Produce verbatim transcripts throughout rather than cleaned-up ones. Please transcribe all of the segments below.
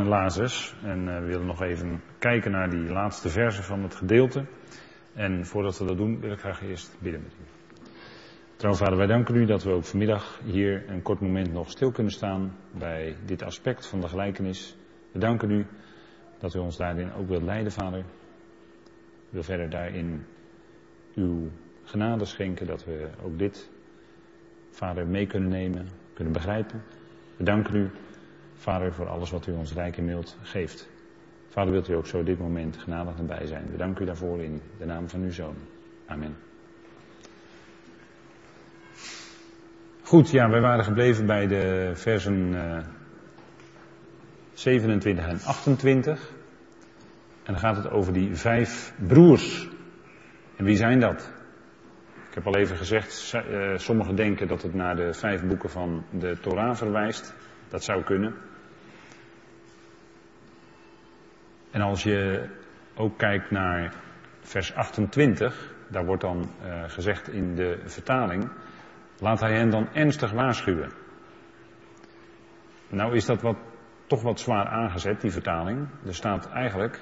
Lazarus. En uh, we willen nog even kijken naar die laatste versen van het gedeelte. En voordat we dat doen, wil ik graag eerst bidden met u. Trouwens, Vader, wij danken u dat we ook vanmiddag hier een kort moment nog stil kunnen staan bij dit aspect van de gelijkenis. We danken u dat u ons daarin ook wilt leiden, Vader. Ik wil verder daarin uw genade schenken, dat we ook dit, Vader, mee kunnen nemen, kunnen begrijpen. We danken u, Vader, voor alles wat u ons rijk en mild geeft. Vader, wilt u ook zo dit moment genadig nabij zijn. We danken u daarvoor in de naam van uw Zoon. Amen. Goed, ja, wij waren gebleven bij de versen uh, zevenentwintig en achtentwintig. En dan gaat het over die vijf broers. En wie zijn dat? Ik heb al even gezegd, uh, sommigen denken dat het naar de vijf boeken van de Torah verwijst. Dat zou kunnen. En als je ook kijkt naar vers achtentwintig, daar wordt dan uh, gezegd in de vertaling, laat hij hen dan ernstig waarschuwen. Nou is dat wat, toch wat zwaar aangezet, die vertaling. Er staat eigenlijk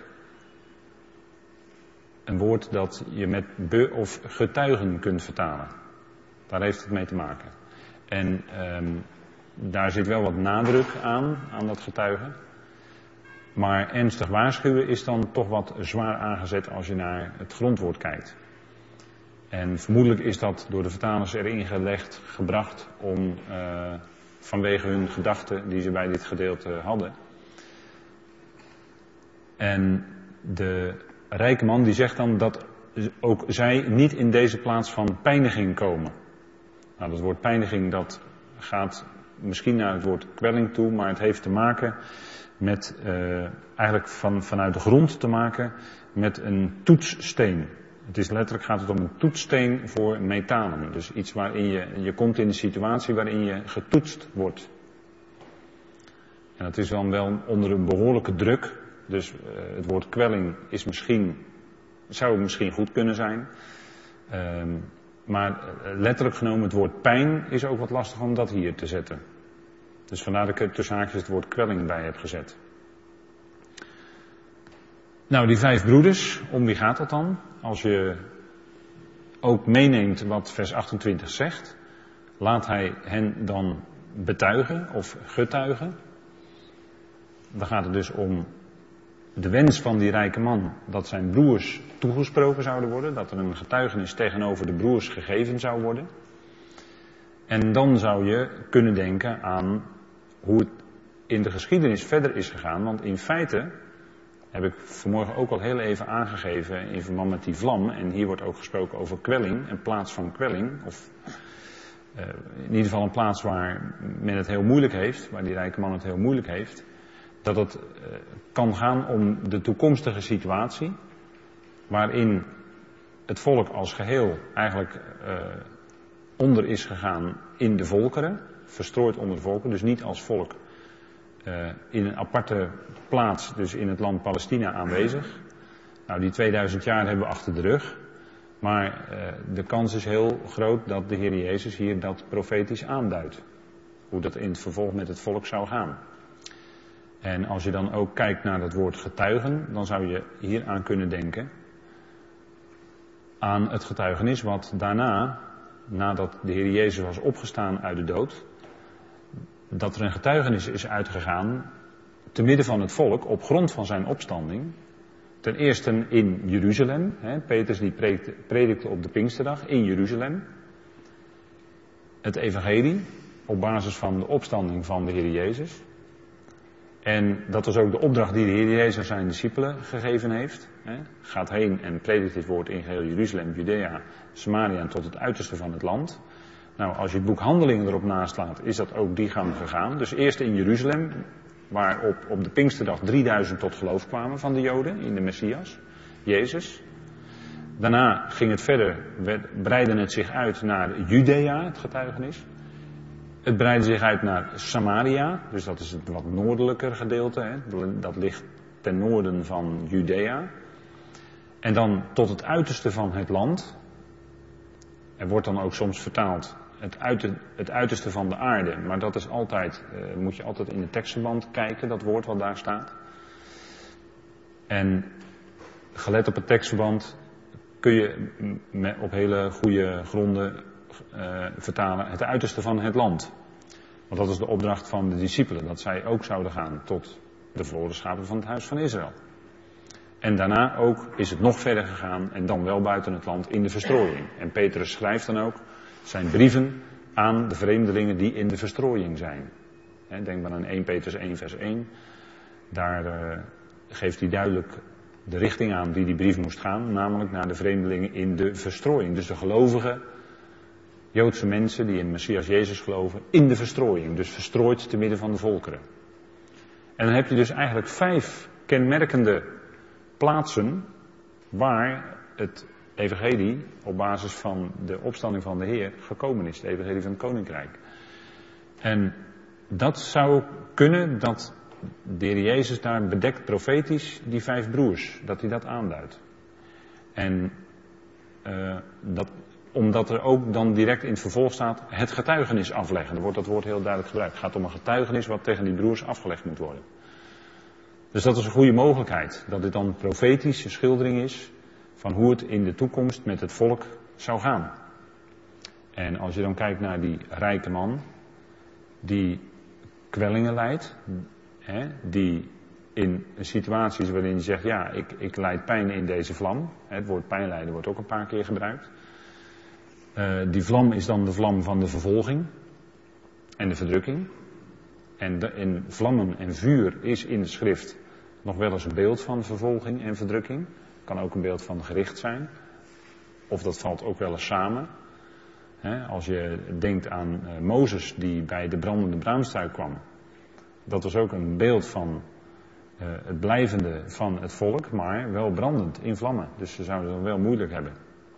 een woord dat je met be of getuigen kunt vertalen. Daar heeft het mee te maken. En um, daar zit wel wat nadruk aan, aan dat getuigen. Maar ernstig waarschuwen is dan toch wat zwaar aangezet als je naar het grondwoord kijkt. En vermoedelijk is dat door de vertalers erin gelegd, gebracht om uh, vanwege hun gedachten die ze bij dit gedeelte hadden. En de rijke man die zegt dan dat ook zij niet in deze plaats van pijniging komen. Nou, dat woord pijniging dat gaat misschien naar het woord kwelling toe, maar het heeft te maken met, uh, eigenlijk van, vanuit de grond te maken met een toetssteen. Het is letterlijk gaat het om een toetssteen voor metalen. Dus iets waarin je, je komt in een situatie waarin je getoetst wordt. En dat is dan wel onder een behoorlijke druk. Dus uh, het woord kwelling is misschien, zou misschien goed kunnen zijn. Uh, maar uh, letterlijk genomen het woord pijn is ook wat lastig om dat hier te zetten. Dus vandaar dat ik er tussen haakjes het woord kwelling bij heb gezet. Nou, die vijf broeders, om wie gaat dat dan? Als je ook meeneemt wat vers achtentwintig zegt, laat hij hen dan betuigen of getuigen. Dan gaat het dus om de wens van die rijke man dat zijn broers toegesproken zouden worden, dat er een getuigenis tegenover de broers gegeven zou worden. En dan zou je kunnen denken aan hoe het in de geschiedenis verder is gegaan, want in feite heb ik vanmorgen ook al heel even aangegeven in verband met die vlam. En hier wordt ook gesproken over kwelling, een plaats van kwelling. Of uh, in ieder geval een plaats waar men het heel moeilijk heeft, waar die rijke man het heel moeilijk heeft. Dat het uh, kan gaan om de toekomstige situatie, waarin het volk als geheel eigenlijk uh, onder is gegaan in de volkeren, verstrooid onder de volkeren, dus niet als volk. Uh, in een aparte plaats, dus in het land Palestina aanwezig. Nou, die tweeduizend jaar hebben we achter de rug. Maar uh, de kans is heel groot dat de Heer Jezus hier dat profetisch aanduidt. Hoe dat in het vervolg met het volk zou gaan. En als je dan ook kijkt naar het woord getuigen, dan zou je hier aan kunnen denken. Aan het getuigenis wat daarna, nadat de Heer Jezus was opgestaan uit de dood, dat er een getuigenis is uitgegaan te midden van het volk op grond van zijn opstanding. Ten eerste in Jeruzalem. Hè, Petrus die predikte, predikte op de Pinksterdag in Jeruzalem. Het evangelie op basis van de opstanding van de Heer Jezus. En dat was ook de opdracht die de Heer Jezus zijn discipelen gegeven heeft. Hè. Gaat heen en predikt dit woord in geheel Jeruzalem, Judea, Samaria en tot het uiterste van het land. Nou, als je het boek Handelingen erop naslaat, is dat ook die gang gegaan. Dus eerst in Jeruzalem, waar op, op de Pinksterdag drieduizend tot geloof kwamen van de Joden in de Messias, Jezus. Daarna ging het verder, breidde het zich uit naar Judea, het getuigenis. Het breidde zich uit naar Samaria, dus dat is het wat noordelijker gedeelte. Hè. Dat ligt ten noorden van Judea. En dan tot het uiterste van het land. Er wordt dan ook soms vertaald het, uiter, het uiterste van de aarde. Maar dat is altijd, uh, moet je altijd in de tekstverband kijken, dat woord wat daar staat. En gelet op het tekstverband kun je met, op hele goede gronden uh, vertalen het uiterste van het land. Want dat is de opdracht van de discipelen, dat zij ook zouden gaan tot de verloren schapen van het huis van Israël. En daarna ook is het nog verder gegaan en dan wel buiten het land in de verstrooiing. En Petrus schrijft dan ook zijn brieven aan de vreemdelingen die in de verstrooiing zijn. Denk maar aan eerste Petrus één vers één. Daar uh, geeft hij duidelijk de richting aan die die brief moest gaan, namelijk naar de vreemdelingen in de verstrooiing. Dus de gelovige Joodse mensen die in Messias Jezus geloven, in de verstrooiing. Dus verstrooid te midden van de volkeren. En dan heb je dus eigenlijk vijf kenmerkende plaatsen waar het evangelie op basis van de opstanding van de Heer gekomen is. Het evangelie van het Koninkrijk. En dat zou kunnen dat de Heer Jezus daar bedekt profetisch die vijf broers, dat hij dat aanduidt. En uh, dat, omdat er ook dan direct in het vervolg staat het getuigenis afleggen. Er wordt dat woord heel duidelijk gebruikt. Het gaat om een getuigenis wat tegen die broers afgelegd moet worden. Dus dat is een goede mogelijkheid. Dat dit dan een profetische schildering is van hoe het in de toekomst met het volk zou gaan. En als je dan kijkt naar die rijke man die kwellingen lijdt, hè, die in situaties waarin hij zegt, ja, ik, ik lijd pijn in deze vlam. Het woord pijnlijden wordt ook een paar keer gebruikt. Uh, die vlam is dan de vlam van de vervolging en de verdrukking. En de, in vlammen en vuur is in de schrift nog wel eens een beeld van vervolging en verdrukking. Kan ook een beeld van gericht zijn. Of dat valt ook wel eens samen. He, als je denkt aan uh, Mozes die bij de brandende braamstruik kwam. Dat was ook een beeld van uh, het blijvende van het volk, maar wel brandend in vlammen. Dus ze zouden het wel moeilijk hebben.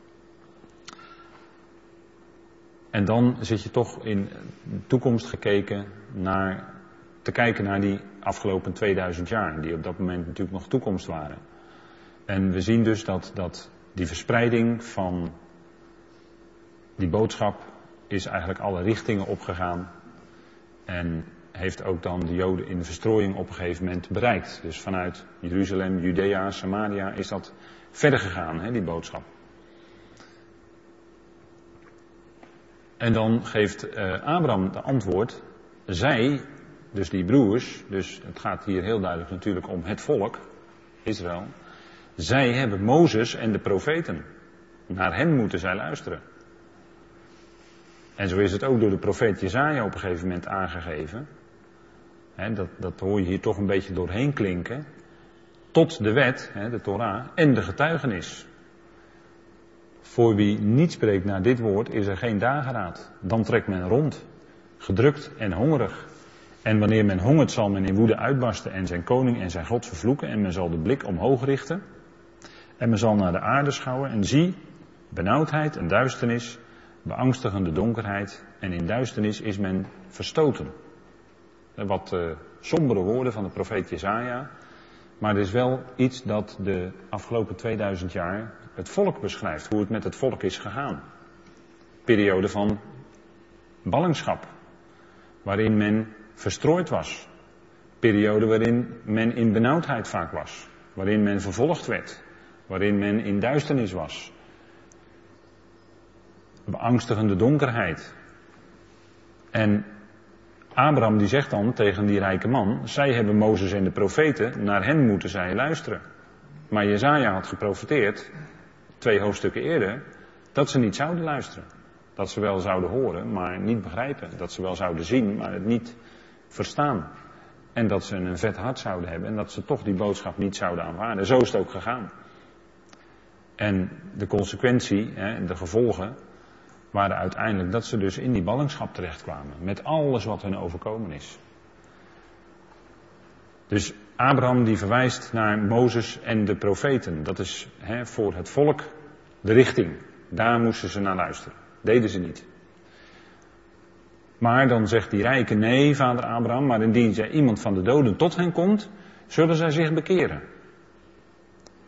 En dan zit je toch in de toekomst gekeken naar, te kijken naar die afgelopen tweeduizend jaar, die op dat moment natuurlijk nog toekomst waren. En we zien dus dat, dat die verspreiding van die boodschap is eigenlijk alle richtingen opgegaan. En heeft ook dan de Joden in de verstrooiing op een gegeven moment bereikt. Dus vanuit Jeruzalem, Judea, Samaria is dat verder gegaan, hè, die boodschap. En dan geeft uh, Abraham de antwoord. Zij, dus die broers, dus het gaat hier heel duidelijk natuurlijk om het volk, Israël. Zij hebben Mozes en de profeten. Naar hen moeten zij luisteren. En zo is het ook door de profeet Jesaja op een gegeven moment aangegeven. He, dat, dat hoor je hier toch een beetje doorheen klinken. Tot de wet, he, de Torah, en de getuigenis. Voor wie niet spreekt naar dit woord is er geen dageraad. Dan trekt men rond, gedrukt en hongerig. En wanneer men hongert zal men in woede uitbarsten en zijn koning en zijn God vervloeken. En men zal de blik omhoog richten. En men zal naar de aarde schouwen en zie, benauwdheid en duisternis, beangstigende donkerheid. En in duisternis is men verstoten. Wat uh, sombere woorden van de profeet Jesaja. Maar er is wel iets dat de afgelopen tweeduizend jaar het volk beschrijft. Hoe het met het volk is gegaan. Periode van ballingschap. Waarin men verstrooid was. Periode waarin men in benauwdheid vaak was. Waarin men vervolgd werd. Waarin men in duisternis was. Beangstigende donkerheid. En Abraham die zegt dan tegen die rijke man, zij hebben Mozes en de profeten, naar hen moeten zij luisteren. Maar Jesaja had geprofeteerd, twee hoofdstukken eerder, dat ze niet zouden luisteren. Dat ze wel zouden horen, maar niet begrijpen. Dat ze wel zouden zien, maar het niet verstaan. En dat ze een vet hart zouden hebben en dat ze toch die boodschap niet zouden aanvaarden. Zo is het ook gegaan. En de consequentie, de gevolgen, waren uiteindelijk dat ze dus in die ballingschap terechtkwamen. Met alles wat hun overkomen is. Dus Abraham die verwijst naar Mozes en de profeten. Dat is hè, voor het volk de richting. Daar moesten ze naar luisteren. Deden ze niet. Maar dan zegt die rijke, nee vader Abraham, maar indien zij iemand van de doden tot hen komt, zullen zij zich bekeren.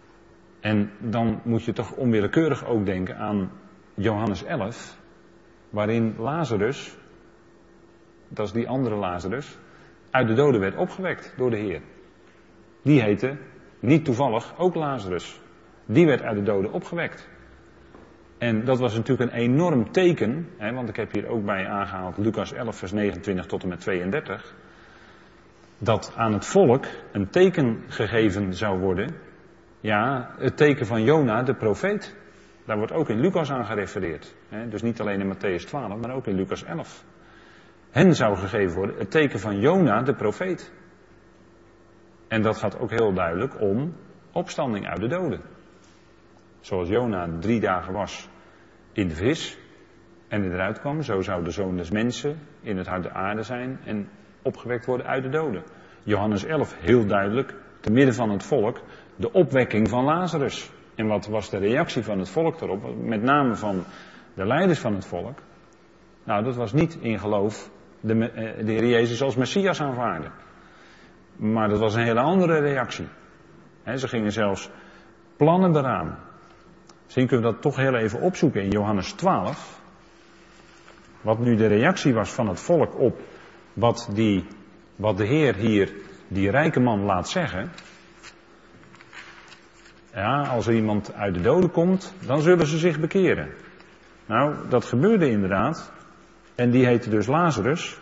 En dan moet je toch onwillekeurig ook denken aan Johannes elf, waarin Lazarus, dat is die andere Lazarus, uit de doden werd opgewekt door de Heer. Die heette, niet toevallig, ook Lazarus. Die werd uit de doden opgewekt. En dat was natuurlijk een enorm teken, hè, want ik heb hier ook bij aangehaald Lucas elf vers negenentwintig tot en met tweeëndertig. Dat aan het volk een teken gegeven zou worden. Ja, het teken van Jona, de profeet. Daar wordt ook in Lucas aan gerefereerd. Hè, dus niet alleen in Matthäus twaalf, maar ook in Lucas elf. Hen zou gegeven worden het teken van Jona, de profeet. En dat gaat ook heel duidelijk om opstanding uit de doden. Zoals Jona drie dagen was in de vis en eruit kwam, zo zou de Zoon des Mensen in het hart der aarde zijn en opgewekt worden uit de doden. Johannes elf, heel duidelijk, te midden van het volk, de opwekking van Lazarus. En wat was de reactie van het volk erop, met name van de leiders van het volk? Nou, dat was niet in geloof de, de Heer Jezus als Messias aanvaarden. Maar dat was een hele andere reactie. He, ze gingen zelfs plannen beramen. Misschien kunnen we dat toch heel even opzoeken in Johannes twaalf. Wat nu de reactie was van het volk op wat, die, wat de Heer hier die rijke man laat zeggen. Ja, als er iemand uit de doden komt, dan zullen ze zich bekeren. Nou, dat gebeurde inderdaad. En die heette dus Lazarus.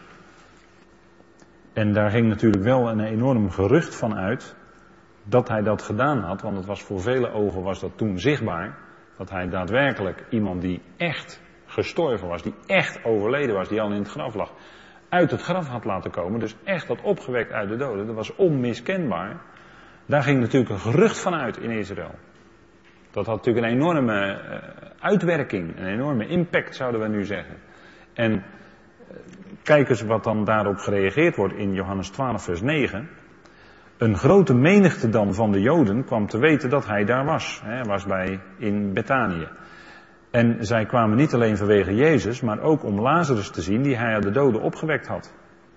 En daar ging natuurlijk wel een enorm gerucht van uit dat hij dat gedaan had, want het was voor vele ogen was dat toen zichtbaar, dat hij daadwerkelijk iemand die echt gestorven was, die echt overleden was, die al in het graf lag, uit het graf had laten komen, dus echt had opgewekt uit de doden. Dat was onmiskenbaar. Daar ging natuurlijk een gerucht van uit in Israël. Dat had natuurlijk een enorme uitwerking, een enorme impact zouden we nu zeggen. En kijk eens wat dan daarop gereageerd wordt in Johannes twaalf vers negen. Een grote menigte dan van de Joden kwam te weten dat hij daar was. Hij was bij in Betanië. En zij kwamen niet alleen vanwege Jezus, maar ook om Lazarus te zien die hij uit de doden opgewekt had.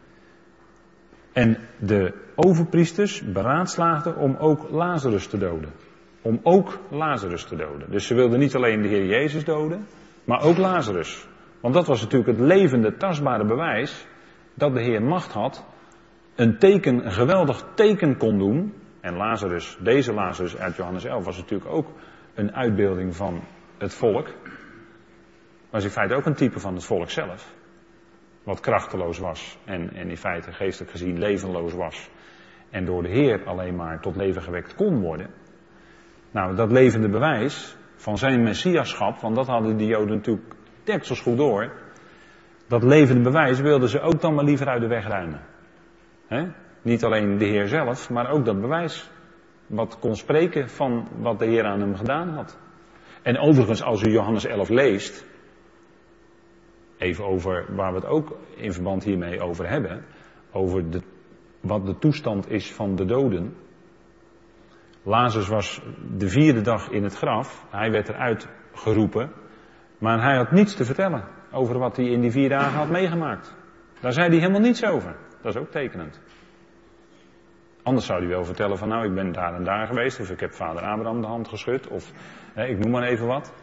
En de overpriesters beraadslaagden om ook Lazarus te doden. Om ook Lazarus te doden. Dus ze wilden niet alleen de Heer Jezus doden, maar ook Lazarus. Want dat was natuurlijk het levende, tastbare bewijs dat de Heer macht had, een teken, een geweldig teken kon doen. En Lazarus, deze Lazarus uit Johannes elf was natuurlijk ook een uitbeelding van het volk. Was in feite ook een type van het volk zelf. Wat krachteloos was en, en in feite geestelijk gezien levenloos was. En door de Heer alleen maar tot leven gewekt kon worden. Nou, dat levende bewijs van zijn messiaschap, want dat hadden de Joden natuurlijk deksels goed door. Dat levende bewijs wilden ze ook dan maar liever uit de weg ruimen. He? Niet alleen de Heer zelf, maar ook dat bewijs. Wat kon spreken van wat de Heer aan hem gedaan had. En overigens, als u Johannes elf leest, even over waar we het ook in verband hiermee over hebben, over de, wat de toestand is van de doden. Lazarus was de vierde dag in het graf, hij werd eruit geroepen, maar hij had niets te vertellen over wat hij in die vier dagen had meegemaakt. Daar zei hij helemaal niets over. Dat is ook tekenend. Anders zou hij wel vertellen van nou, ik ben daar en daar geweest, of ik heb vader Abraham de hand geschud, of hè, ik noem maar even wat.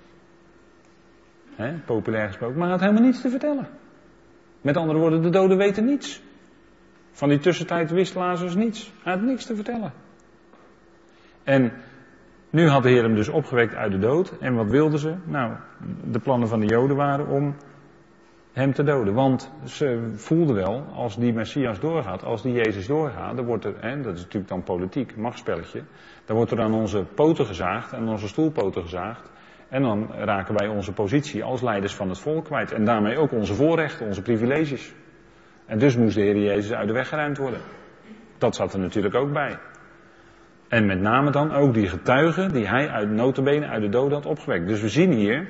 Hè, populair gesproken, maar hij had helemaal niets te vertellen. Met andere woorden, de doden weten niets. Van die tussentijd wist Lazarus niets. Hij had niks te vertellen. En nu had de Heer hem dus opgewekt uit de dood. En wat wilden ze? Nou, de plannen van de Joden waren om hem te doden. Want ze voelden wel, als die Messias doorgaat, als die Jezus doorgaat, dan wordt er, hè, dat is natuurlijk dan politiek, machtsspelletje, dan wordt er aan onze poten gezaagd, aan onze stoelpoten gezaagd. En dan raken wij onze positie als leiders van het volk kwijt. En daarmee ook onze voorrechten, onze privileges. En dus moest de Heer Jezus uit de weg geruimd worden. Dat zat er natuurlijk ook bij. En met name dan ook die getuigen die hij uit nota bene uit de dood had opgewekt. Dus we zien hier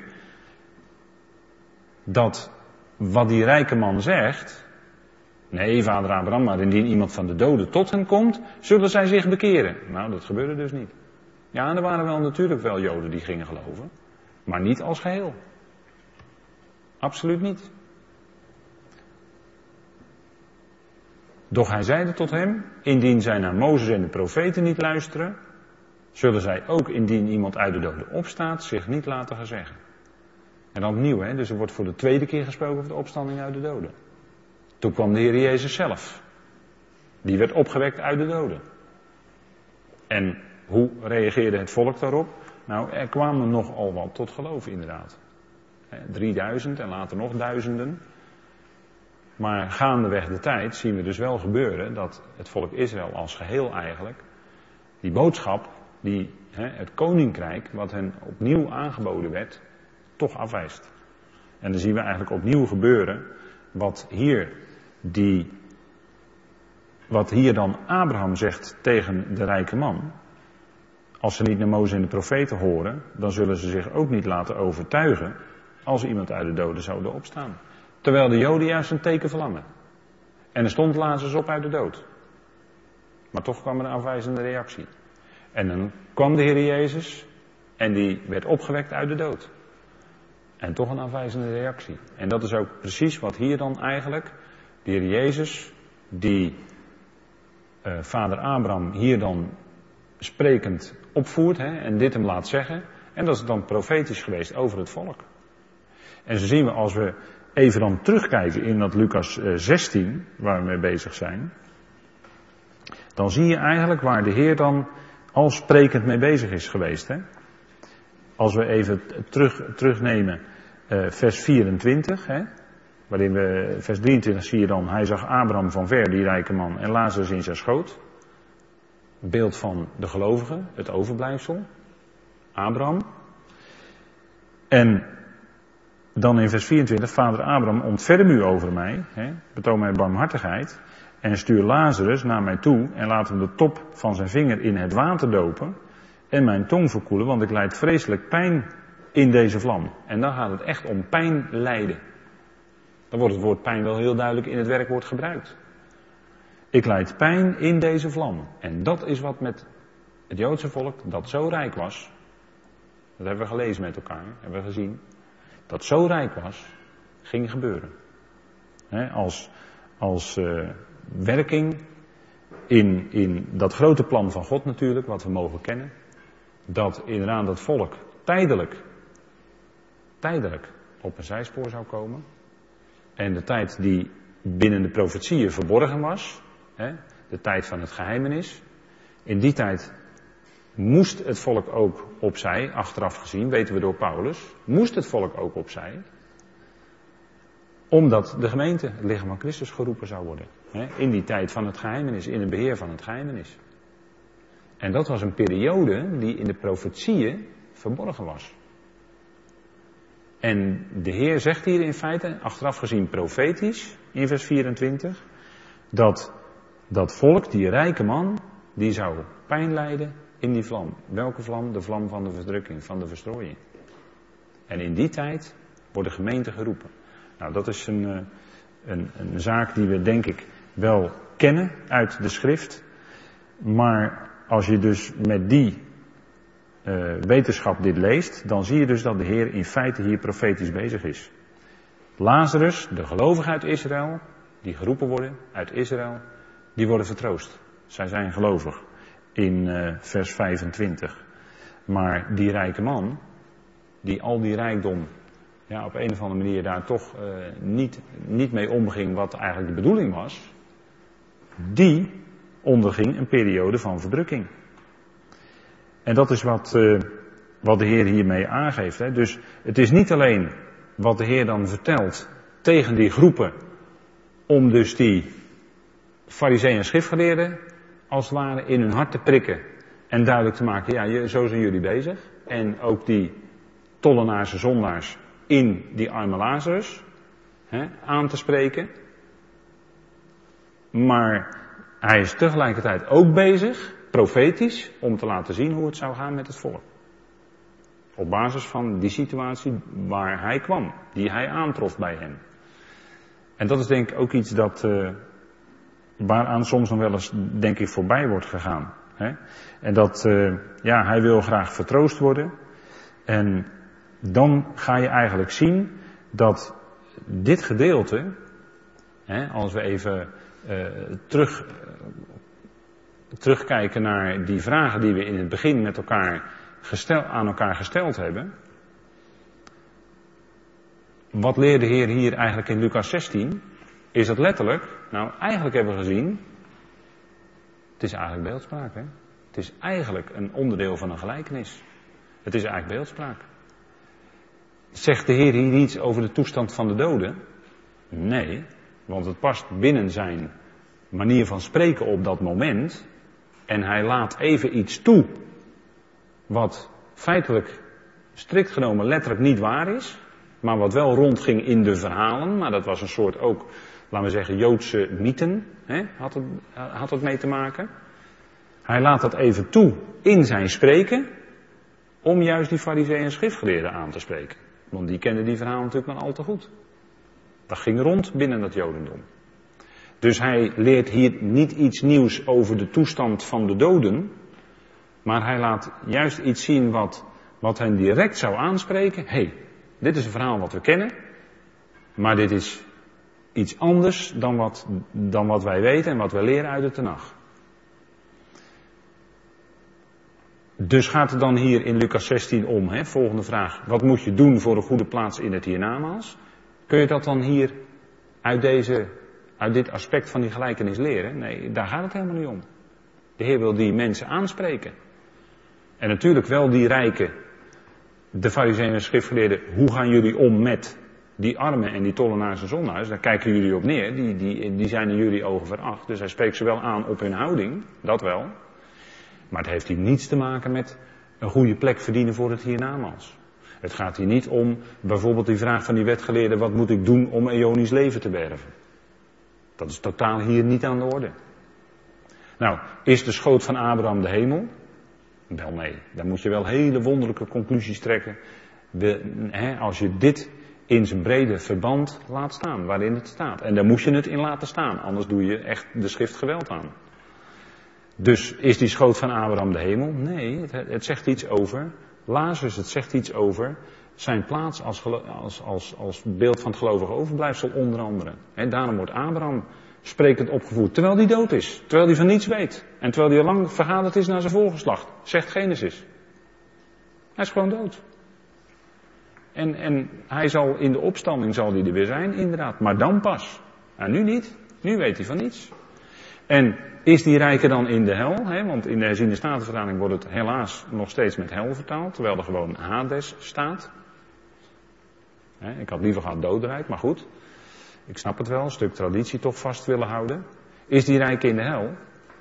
dat wat die rijke man zegt, nee, vader Abraham, maar indien iemand van de doden tot hen komt, zullen zij zich bekeren. Nou, dat gebeurde dus niet. Ja, en er waren wel natuurlijk wel Joden die gingen geloven, maar niet als geheel. Absoluut niet. Doch hij zeide tot hem, indien zij naar Mozes en de profeten niet luisteren, zullen zij ook indien iemand uit de doden opstaat zich niet laten gezeggen. En dan opnieuw, hè? Dus er wordt voor de tweede keer gesproken over de opstanding uit de doden. Toen kwam de Heer Jezus zelf. Die werd opgewekt uit de doden. En hoe reageerde het volk daarop? Nou, er kwamen nogal wat tot geloof inderdaad. drieduizend en later nog duizenden. Maar gaandeweg de tijd zien we dus wel gebeuren dat het volk Israël als geheel eigenlijk die boodschap, die, hè, het koninkrijk wat hen opnieuw aangeboden werd, toch afwijst. En dan zien we eigenlijk opnieuw gebeuren wat hier, die, wat hier dan Abraham zegt tegen de rijke man. Als ze niet naar Mozes en de profeten horen, dan zullen ze zich ook niet laten overtuigen als iemand uit de doden zou opstaan. Terwijl de Joden juist een teken verlangen. En er stond Lazarus op uit de dood. Maar toch kwam er een afwijzende reactie. En dan kwam de Heer Jezus en die werd opgewekt uit de dood. En toch een afwijzende reactie. En dat is ook precies wat hier dan eigenlijk de Heer Jezus, die uh, vader Abraham hier dan sprekend opvoert, hè, en dit hem laat zeggen. En dat is dan profetisch geweest over het volk. En zo zien we, als we even dan terugkijken in dat Lucas zestien, waar we mee bezig zijn, dan zie je eigenlijk waar de Heer dan al sprekend mee bezig is geweest. Hè? Als we even terug, terugnemen uh, vers vierentwintig, hè? Waarin we, vers drieëntwintig zie je dan, hij zag Abraham van ver, die rijke man, en Lazarus in zijn schoot. Beeld van de gelovigen, het overblijfsel, Abraham. En dan in vers vierentwintig, vader Abraham, ontferm u over mij, hè, betoon mij barmhartigheid, en stuur Lazarus naar mij toe en laat hem de top van zijn vinger in het water dopen en mijn tong verkoelen, want ik lijd vreselijk pijn in deze vlam. En dan gaat het echt om pijn lijden. Dan wordt het woord pijn wel heel duidelijk in het werkwoord gebruikt. Ik lijd pijn in deze vlam. En dat is wat met het Joodse volk, dat zo rijk was, dat hebben we gelezen met elkaar, hebben we gezien, dat zo rijk was, ging gebeuren. He, als als uh, werking in, in dat grote plan van God natuurlijk, wat we mogen kennen, dat inderdaad dat volk tijdelijk, tijdelijk op een zijspoor zou komen. En de tijd die binnen de profetieën verborgen was, hè, de tijd van het geheimenis, in die tijd moest het volk ook opzij, achteraf gezien, weten we door Paulus, moest het volk ook opzij, omdat de gemeente, het lichaam van Christus, geroepen zou worden. Hè, in die tijd van het geheimenis, in het beheer van het geheimenis. En dat was een periode die in de profetieën verborgen was. En de Heer zegt hier in feite, achteraf gezien profetisch, in vers vierentwintig, dat dat volk, die rijke man, die zou pijn lijden in die vlam. Welke vlam? De vlam van de verdrukking, van de verstrooiing. En in die tijd wordt de gemeente geroepen. Nou, dat is een, een, een zaak die we denk ik wel kennen uit de schrift. Maar als je dus met die uh, wetenschap dit leest, dan zie je dus dat de Heer in feite hier profetisch bezig is. Lazarus, de gelovigen uit Israël, die geroepen worden uit Israël, die worden vertroost. Zij zijn gelovig in uh, vers vijfentwintig. Maar die rijke man, die al die rijkdom, ja, op een of andere manier daar toch uh, niet, niet mee omging wat eigenlijk de bedoeling was, die onderging een periode van verdrukking. En dat is wat, uh, wat de Heer hiermee aangeeft. Hè. Dus het is niet alleen wat de Heer dan vertelt tegen die groepen, om dus die farizeeën en schriftgeleerden als het ware in hun hart te prikken en duidelijk te maken, ja, zo zijn jullie bezig. En ook die tollenaars en zondaars in die arme Lazarus hè, aan te spreken. Maar hij is tegelijkertijd ook bezig, profetisch, om te laten zien hoe het zou gaan met het volk. Op basis van die situatie waar hij kwam, die hij aantrof bij hen. En dat is denk ik ook iets dat, uh, waaraan soms nog wel eens, denk ik, voorbij wordt gegaan. Hè? En dat, uh, ja, hij wil graag vertroost worden. En dan ga je eigenlijk zien dat dit gedeelte, hè, als we even uh, terug, uh, terugkijken naar die vragen die we in het begin met elkaar gestel, aan elkaar gesteld hebben, wat leert de Heer hier eigenlijk in Lucas zestien? Is dat letterlijk? Nou, eigenlijk hebben we gezien, het is eigenlijk beeldspraak, hè? Het is eigenlijk een onderdeel van een gelijkenis. Het is eigenlijk beeldspraak. Zegt de Heer hier iets over de toestand van de doden? Nee, want het past binnen zijn manier van spreken op dat moment. En hij laat even iets toe wat feitelijk strikt genomen letterlijk niet waar is. Maar wat wel rondging in de verhalen. Maar dat was een soort ook, laten we zeggen, Joodse mythen. Hè, had, het, had het mee te maken. Hij laat dat even toe in zijn spreken. Om juist die farizeeën en schriftgeleerden aan te spreken. Want die kenden die verhalen natuurlijk maar al te goed. Dat ging rond binnen dat Jodendom. Dus hij leert hier niet iets nieuws over de toestand van de doden. Maar hij laat juist iets zien wat, wat hen direct zou aanspreken. Hé, hey, dit is een verhaal wat we kennen. Maar dit is iets anders dan wat, dan wat wij weten en wat wij leren uit de Tenach. Dus gaat het dan hier in Lucas zestien om, hè? Volgende vraag. Wat moet je doen voor een goede plaats in het hiernamaals? Kun je dat dan hier uit, deze, uit dit aspect van die gelijkenis leren? Nee, daar gaat het helemaal niet om. De Heer wil die mensen aanspreken. En natuurlijk wel die rijken, de farizeeën en schriftgeleerden. Hoe gaan jullie om met die armen en die tollenaars en zondaars? Daar kijken jullie op neer. Die, die, die zijn in jullie ogen veracht. Dus hij spreekt ze wel aan op hun houding. Dat wel. Maar het heeft hier niets te maken met een goede plek verdienen voor het hiernamaals. Het gaat hier niet om bijvoorbeeld die vraag van die wetgeleerden, wat moet ik doen om eonisch leven te berven? Dat is totaal hier niet aan de orde. Nou, is de schoot van Abraham de hemel? Wel nee, daar moet je wel hele wonderlijke conclusies trekken. De, hè, als je dit in zijn brede verband laat staan, waarin het staat. En daar moet je het in laten staan, anders doe je echt de schrift geweld aan. Dus is die schoot van Abraham de hemel? Nee, het, het zegt iets over Lazarus, het zegt iets over zijn plaats als, als, als, als beeld van het gelovige overblijfsel onder andere. He, daarom wordt Abraham sprekend opgevoerd, terwijl hij dood is, terwijl hij van niets weet. En terwijl hij al lang vergaderd is naar zijn voorgeslacht, zegt Genesis. Hij is gewoon dood. En, en hij zal in de opstanding zal hij er weer zijn, inderdaad, maar dan pas. En nu niet, nu weet hij van niets. En is die rijke dan in de hel? Hè? Want in de herziende statenvertaling wordt het helaas nog steeds met hel vertaald, terwijl er gewoon Hades staat. Hè? Ik had liever gehad doodrijk, maar goed. Ik snap het wel, een stuk traditie toch vast willen houden. Is die rijke in de hel?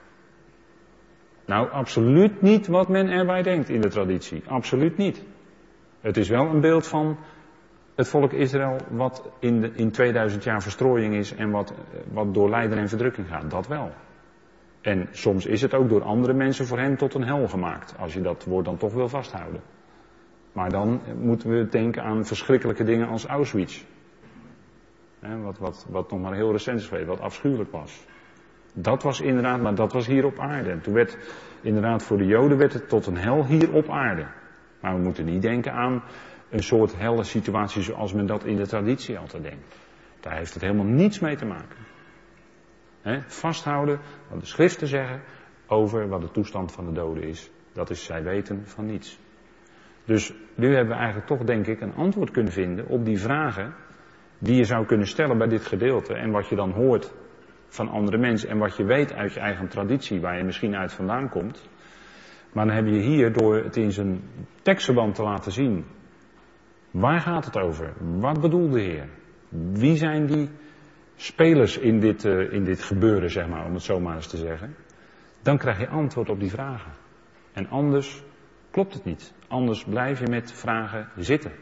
Nou, absoluut niet wat men erbij denkt in de traditie. Absoluut niet. Het is wel een beeld van het volk Israël wat in, de, in tweeduizend jaar verstrooiing is en wat, wat door lijden en verdrukking gaat. Dat wel. En soms is het ook door andere mensen voor hen tot een hel gemaakt. Als je dat woord dan toch wil vasthouden. Maar dan moeten we denken aan verschrikkelijke dingen als Auschwitz. Hè, wat, wat, wat nog maar heel recent is geweest, wat afschuwelijk was. Dat was inderdaad, maar dat was hier op aarde. En toen werd inderdaad voor de Joden werd het tot een hel hier op aarde. Maar we moeten niet denken aan een soort helle situatie zoals men dat in de traditie altijd denkt. Daar heeft het helemaal niets mee te maken. He, vasthouden wat de schriften zeggen over wat de toestand van de doden is. Dat is zij weten van niets. Dus nu hebben we eigenlijk toch denk ik een antwoord kunnen vinden op die vragen die je zou kunnen stellen bij dit gedeelte. En wat je dan hoort van andere mensen en wat je weet uit je eigen traditie waar je misschien uit vandaan komt. Maar dan heb je hier door het in zijn tekstverband te laten zien. Waar gaat het over? Wat bedoelt de Heer? Wie zijn die spelers in dit, uh, in dit gebeuren, zeg maar, om het zo maar eens te zeggen? Dan krijg je antwoord op die vragen. En anders klopt het niet. Anders blijf je met vragen zitten.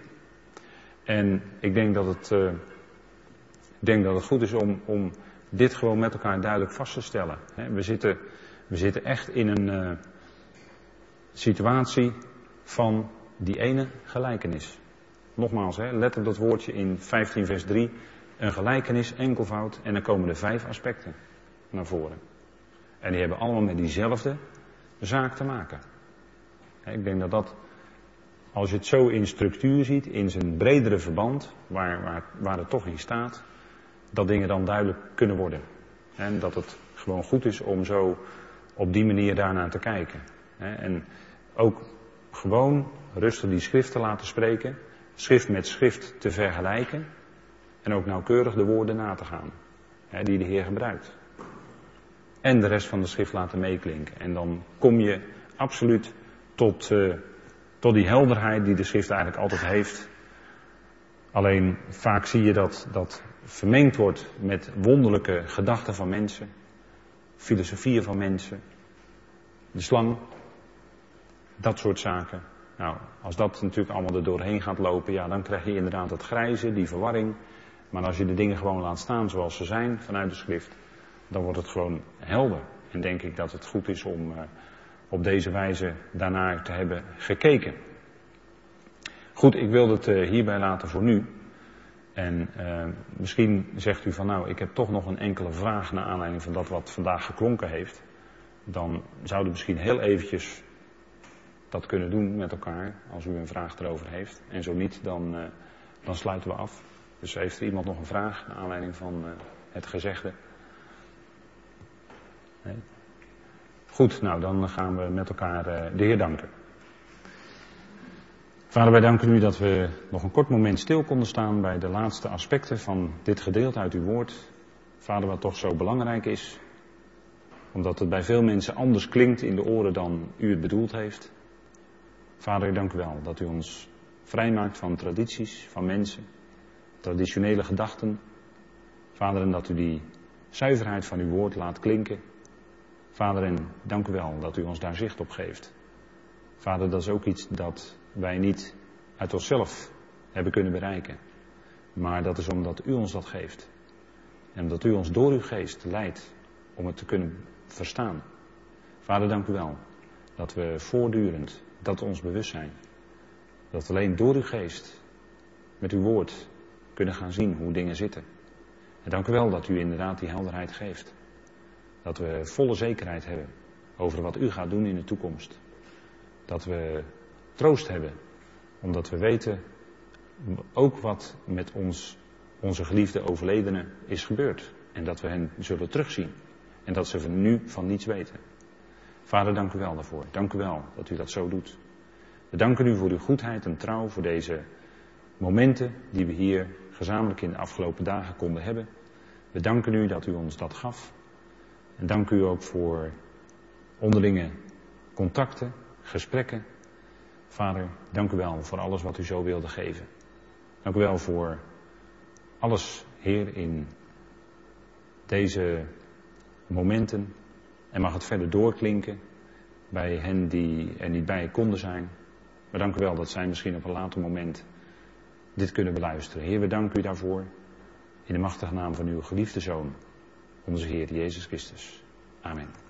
En ik denk dat het, uh, ik denk dat het goed is om, om dit gewoon met elkaar duidelijk vast te stellen. He, we, zitten, we zitten echt in een uh, situatie van die ene gelijkenis. Nogmaals, hè, let op dat woordje in vijftien vers drie. Een gelijkenis, enkelvoud. En dan komen er vijf aspecten naar voren. En die hebben allemaal met diezelfde zaak te maken. Ik denk dat dat, als je het zo in structuur ziet, in zijn bredere verband, waar, waar, waar het toch in staat, dat dingen dan duidelijk kunnen worden. En dat het gewoon goed is om zo op die manier daarnaar te kijken. En ook gewoon rustig die schrift te laten spreken. Schrift met schrift te vergelijken. En ook nauwkeurig de woorden na te gaan, hè, die de Heer gebruikt. En de rest van de schrift laten meeklinken. En dan kom je absoluut tot, uh, tot die helderheid die de schrift eigenlijk altijd heeft. Alleen vaak zie je dat dat vermengd wordt met wonderlijke gedachten van mensen. Filosofieën van mensen. De slang. Dat soort zaken. Nou, als dat natuurlijk allemaal er doorheen gaat lopen, ja, dan krijg je inderdaad het grijze, die verwarring. Maar als je de dingen gewoon laat staan zoals ze zijn vanuit de schrift, dan wordt het gewoon helder. En denk ik dat het goed is om uh, op deze wijze daarnaar te hebben gekeken. Goed, ik wil het uh, hierbij laten voor nu. En uh, misschien zegt u van nou, ik heb toch nog een enkele vraag naar aanleiding van dat wat vandaag geklonken heeft. Dan zouden we misschien heel eventjes dat kunnen doen met elkaar, als u een vraag erover heeft. En zo niet, dan, uh, dan sluiten we af. Dus heeft er iemand nog een vraag naar aanleiding van uh, het gezegde? Nee? Goed, nou dan gaan we met elkaar uh, de Heer danken. Vader, wij danken u dat we nog een kort moment stil konden staan bij de laatste aspecten van dit gedeelte uit uw woord. Vader, wat toch zo belangrijk is, omdat het bij veel mensen anders klinkt in de oren dan u het bedoeld heeft. Vader, ik dank u wel dat u ons vrijmaakt van tradities, van mensen, traditionele gedachten. Vader, en dat u die zuiverheid van uw woord laat klinken. Vader, en dank u wel dat u ons daar zicht op geeft. Vader, dat is ook iets dat wij niet uit onszelf hebben kunnen bereiken. Maar dat is omdat u ons dat geeft. En omdat u ons door uw geest leidt om het te kunnen verstaan. Vader, dank u wel dat we voortdurend dat ons bewust zijn. Dat we alleen door uw geest met uw woord kunnen gaan zien hoe dingen zitten. En dank u wel dat u inderdaad die helderheid geeft. Dat we volle zekerheid hebben over wat u gaat doen in de toekomst. Dat we troost hebben, omdat we weten ook wat met ons, onze geliefde overledenen is gebeurd. En dat we hen zullen terugzien. En dat ze van nu van niets weten. Vader, dank u wel daarvoor. Dank u wel dat u dat zo doet. We danken u voor uw goedheid en trouw, voor deze momenten die we hier gezamenlijk in de afgelopen dagen konden hebben. We danken u dat u ons dat gaf. En dank u ook voor onderlinge contacten, gesprekken. Vader, dank u wel voor alles wat u zo wilde geven. Dank u wel voor alles, Heer, in deze momenten. En mag het verder doorklinken bij hen die er niet bij konden zijn. Maar dank u wel dat zij misschien op een later moment dit kunnen beluisteren. Heer, we danken u daarvoor. In de machtige naam van uw geliefde Zoon, onze Heer Jezus Christus. Amen.